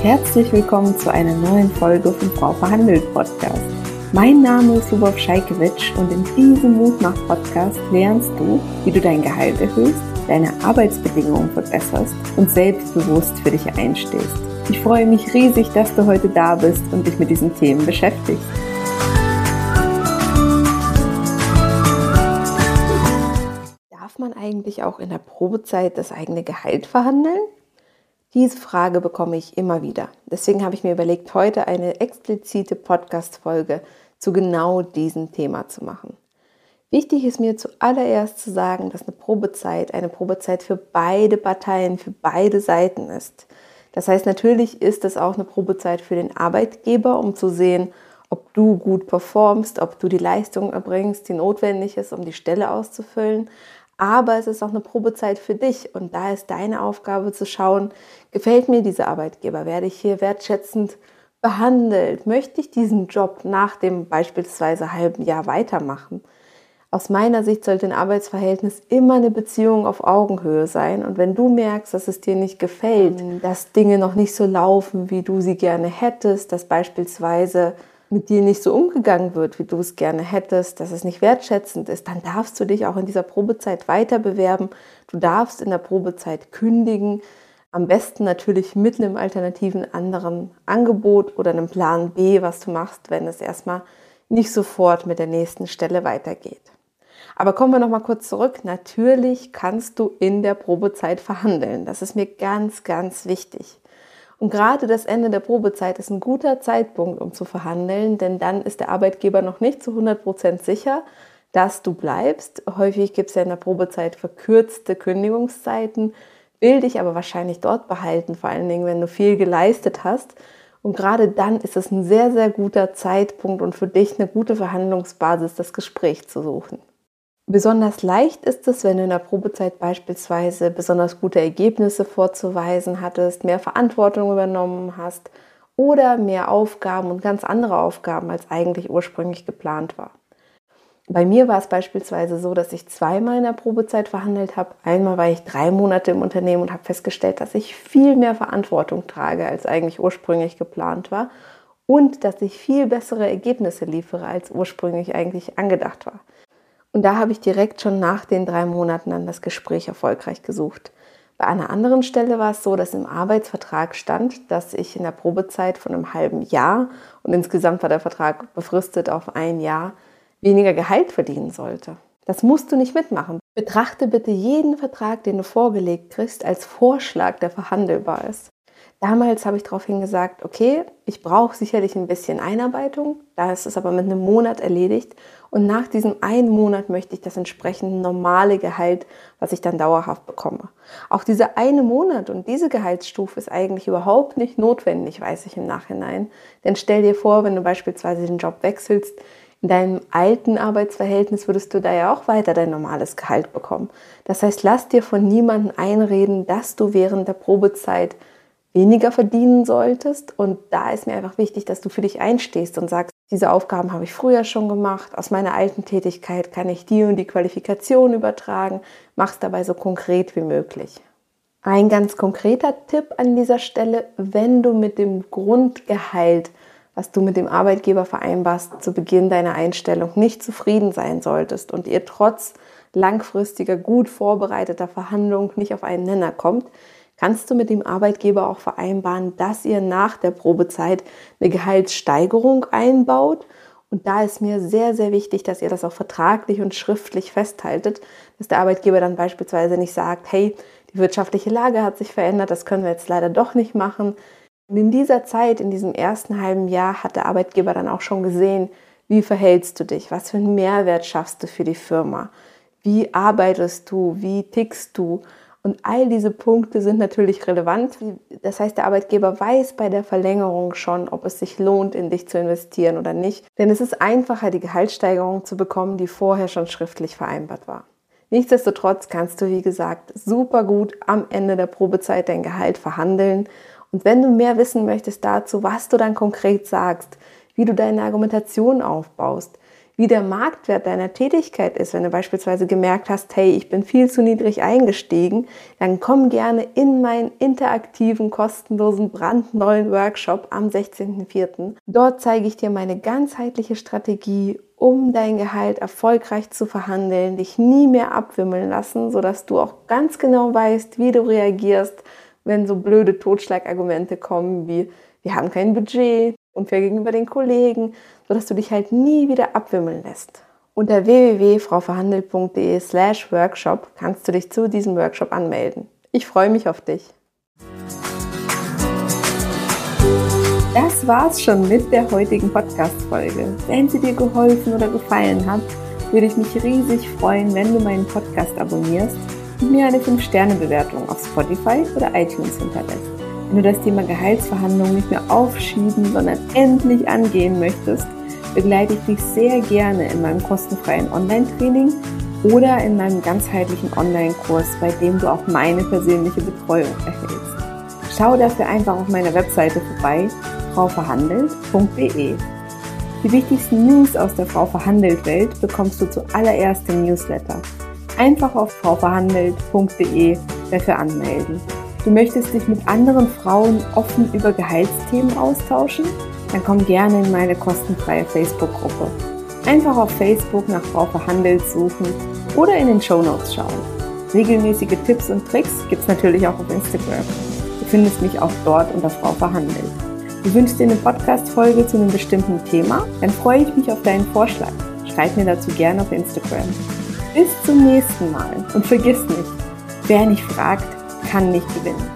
herzlich willkommen zu einer neuen Folge vom Frau verhandelt Podcast. Mein Name ist Lubov Scheikewitsch und in diesem Mutmach-Podcast lernst du, wie du dein Gehalt erhöhst, deine Arbeitsbedingungen verbesserst und selbstbewusst für dich einstehst. Ich freue mich riesig, dass du heute da bist und dich mit diesen Themen beschäftigst. Darf man eigentlich auch in der Probezeit das eigene Gehalt verhandeln? Diese Frage bekomme ich immer wieder. Deswegen habe ich mir überlegt, heute eine explizite Podcast-Folge zu genau diesem Thema zu machen. Wichtig ist mir zuallererst zu sagen, dass eine Probezeit für beide Parteien, für beide Seiten ist. Das heißt, natürlich ist es auch eine Probezeit für den Arbeitgeber, um zu sehen, ob du gut performst, ob du die Leistung erbringst, die notwendig ist, um die Stelle auszufüllen. Aber es ist auch eine Probezeit für dich und da ist deine Aufgabe zu schauen, gefällt mir dieser Arbeitgeber, werde ich hier wertschätzend behandelt, möchte ich diesen Job nach dem beispielsweise halben Jahr weitermachen. Aus meiner Sicht sollte ein Arbeitsverhältnis immer eine Beziehung auf Augenhöhe sein und wenn du merkst, dass es dir nicht gefällt, dass Dinge noch nicht so laufen, wie du sie gerne hättest, dass beispielsweise mit dir nicht so umgegangen wird, wie du es gerne hättest, dass es nicht wertschätzend ist, dann darfst du dich auch in dieser Probezeit weiter bewerben. Du darfst in der Probezeit kündigen, am besten natürlich mit einem alternativen anderen Angebot oder einem Plan B, was du machst, wenn es erstmal nicht sofort mit der nächsten Stelle weitergeht. Aber kommen wir nochmal kurz zurück. Natürlich kannst du in der Probezeit verhandeln. Das ist mir ganz, ganz wichtig. Und gerade das Ende der Probezeit ist ein guter Zeitpunkt, um zu verhandeln, denn dann ist der Arbeitgeber noch nicht zu 100% sicher, dass du bleibst. Häufig gibt es ja in der Probezeit verkürzte Kündigungszeiten, will dich aber wahrscheinlich dort behalten, vor allen Dingen, wenn du viel geleistet hast. Und gerade dann ist es ein sehr, sehr guter Zeitpunkt und für dich eine gute Verhandlungsbasis, das Gespräch zu suchen. Besonders leicht ist es, wenn du in der Probezeit beispielsweise besonders gute Ergebnisse vorzuweisen hattest, mehr Verantwortung übernommen hast oder mehr Aufgaben und ganz andere Aufgaben, als eigentlich ursprünglich geplant war. Bei mir war es beispielsweise so, dass ich zweimal in der Probezeit verhandelt habe. Einmal war ich 3 Monate im Unternehmen und habe festgestellt, dass ich viel mehr Verantwortung trage, als eigentlich ursprünglich geplant war und dass ich viel bessere Ergebnisse liefere, als ursprünglich eigentlich angedacht war. Und da habe ich direkt schon nach den 3 Monaten dann das Gespräch erfolgreich gesucht. Bei einer anderen Stelle war es so, dass im Arbeitsvertrag stand, dass ich in der Probezeit von einem halben Jahr und insgesamt war der Vertrag befristet auf 1 Jahr, weniger Gehalt verdienen sollte. Das musst du nicht mitmachen. Betrachte bitte jeden Vertrag, den du vorgelegt kriegst, als Vorschlag, der verhandelbar ist. Damals habe ich daraufhin gesagt, okay, ich brauche sicherlich ein bisschen Einarbeitung, da ist es aber mit einem Monat erledigt und nach diesem 1 Monat möchte ich das entsprechend normale Gehalt, was ich dann dauerhaft bekomme. Auch dieser 1 Monat und diese Gehaltsstufe ist eigentlich überhaupt nicht notwendig, weiß ich im Nachhinein. Denn stell dir vor, wenn du beispielsweise den Job wechselst, in deinem alten Arbeitsverhältnis würdest du da ja auch weiter dein normales Gehalt bekommen. Das heißt, lass dir von niemandem einreden, dass du während der Probezeit weniger verdienen solltest und da ist mir einfach wichtig, dass du für dich einstehst und sagst, diese Aufgaben habe ich früher schon gemacht, aus meiner alten Tätigkeit kann ich die und die Qualifikation übertragen, mach es dabei so konkret wie möglich. Ein ganz konkreter Tipp an dieser Stelle, wenn du mit dem Grundgehalt, was du mit dem Arbeitgeber vereinbarst, zu Beginn deiner Einstellung nicht zufrieden sein solltest und ihr trotz langfristiger, gut vorbereiteter Verhandlungen nicht auf einen Nenner kommt, kannst du mit dem Arbeitgeber auch vereinbaren, dass ihr nach der Probezeit eine Gehaltssteigerung einbaut. Und da ist mir sehr, sehr wichtig, dass ihr das auch vertraglich und schriftlich festhaltet, dass der Arbeitgeber dann beispielsweise nicht sagt, hey, die wirtschaftliche Lage hat sich verändert, das können wir jetzt leider doch nicht machen. Und in dieser Zeit, in diesem ersten halben Jahr, hat der Arbeitgeber dann auch schon gesehen, wie verhältst du dich, was für einen Mehrwert schaffst du für die Firma, wie arbeitest du, wie tickst du. Und all diese Punkte sind natürlich relevant. Das heißt, der Arbeitgeber weiß bei der Verlängerung schon, ob es sich lohnt, in dich zu investieren oder nicht. Denn es ist einfacher, die Gehaltssteigerung zu bekommen, die vorher schon schriftlich vereinbart war. Nichtsdestotrotz kannst du, wie gesagt, super gut am Ende der Probezeit dein Gehalt verhandeln. Und wenn du mehr wissen möchtest dazu, was du dann konkret sagst, wie du deine Argumentation aufbaust, wie der Marktwert deiner Tätigkeit ist. Wenn du beispielsweise gemerkt hast, hey, ich bin viel zu niedrig eingestiegen, dann komm gerne in meinen interaktiven, kostenlosen, brandneuen Workshop am 16.04. Dort zeige ich dir meine ganzheitliche Strategie, um dein Gehalt erfolgreich zu verhandeln, dich nie mehr abwimmeln lassen, sodass du auch ganz genau weißt, wie du reagierst, wenn so blöde Totschlagargumente kommen wie, wir haben kein Budget, unfair gegenüber den Kollegen, sodass du dich halt nie wieder abwimmeln lässt. Unter www.frauverhandelt.de/Workshop kannst du dich zu diesem Workshop anmelden. Ich freue mich auf dich. Das war's schon mit der heutigen Podcast-Folge. Wenn sie dir geholfen oder gefallen hat, würde ich mich riesig freuen, wenn du meinen Podcast abonnierst und mir eine 5-Sterne-Bewertung auf Spotify oder iTunes hinterlässt. Wenn du das Thema Gehaltsverhandlungen nicht mehr aufschieben, sondern endlich angehen möchtest, begleite ich dich sehr gerne in meinem kostenfreien Online-Training oder in meinem ganzheitlichen Online-Kurs, bei dem du auch meine persönliche Betreuung erhältst. Schau dafür einfach auf meiner Webseite vorbei, frauverhandelt.de. Die wichtigsten News aus der Frau Verhandelt Welt bekommst du zuallererst im Newsletter. Einfach auf frauverhandelt.de dafür anmelden. Du möchtest dich mit anderen Frauen offen über Gehaltsthemen austauschen? Dann komm gerne in meine kostenfreie Facebook-Gruppe. Einfach auf Facebook nach Frau Verhandelt suchen oder in den Shownotes schauen. Regelmäßige Tipps und Tricks gibt es natürlich auch auf Instagram. Du findest mich auch dort unter Frau Verhandelt. Du wünschst dir eine Podcast-Folge zu einem bestimmten Thema? Dann freue ich mich auf deinen Vorschlag. Schreib mir dazu gerne auf Instagram. Bis zum nächsten Mal und vergiss nicht, wer nicht fragt, kann nicht gewinnen.